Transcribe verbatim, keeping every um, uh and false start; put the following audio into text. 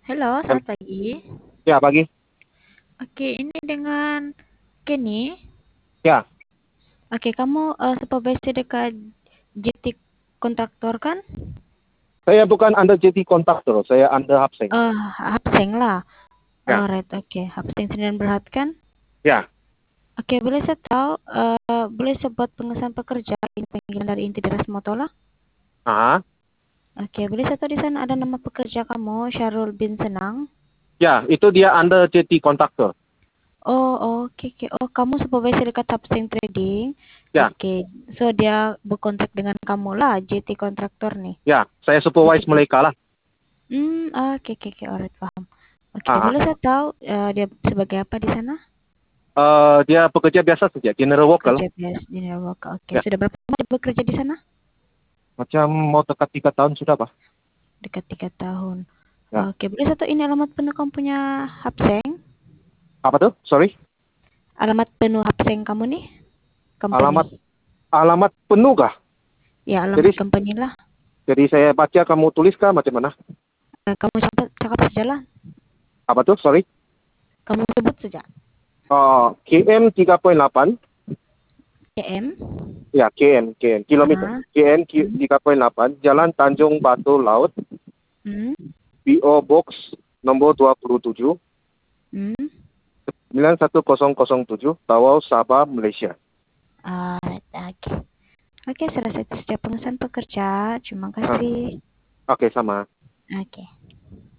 Halo, Hel- selamat pagi. Ya, pagi. Oke, ini dengan Kenny. Ya, Oke, kamu eh, supervisor dekat J T kontraktor kan? saya bukan under J T kontraktor, saya under Hapseng. Eh, Hapseng lah. Ya, Alright, oke. Hapseng Sdn Bhd kan? ya. Oke, boleh saya tahu, eh, boleh saya buat pengesahan pekerja ini panggilan dari inti Deras Motola? Ah, Oke, boleh saya tahu di sana ada nama pekerja kamu, Syarul bin Senang? ya, itu dia under J T kontraktor. Oh, oke, oke. Oh, kamu supervisor dekat Hapseng Trading. Ya, Oke, so dia berkontrak dengan kamu lah, J T kontraktor nih. ya, saya Oke, supervise oke. mereka lah. Hmm, oke, oke, oke, alright, paham. Oke, Ah, boleh saya tahu eh, dia sebagai apa di sana? eh, dia pekerja biasa saja, general worker. Kerja biasa di Worker. Oke, Ya, sudah berapa lama dia bekerja di sana? macam mau dekat tiga tahun sudah, Pak. Dekat tiga tahun. Ya, Oke, boleh saya tahu ini alamat penuh kamu punya Hapseng? apa tuh? Sorry, Alamat penuh Hapseng kamu nih? Company. alamat alamat penuh kah? Ya, Jadi, alamat company lah. jadi saya baca kamu tulis kah macam mana? Eh, kamu cakap, cakap saja lah. Apa tuh? Sorry. Kamu sebut saja. Oh, K M tiga koma delapan. C M. Ya, K M, K M, kilometer. Ah, K M hmm, tiga koma delapan, Jalan Tanjung Batu Laut, hmm, P O Box nomor dua puluh tujuh, hmm. sembilan satu nol nol tujuh, Tawau, Sabah, Malaysia. Alright, oke. Oke, selesai setiap pengesahan pekerja. Terima Ah, kasih. oke, sama. Oke.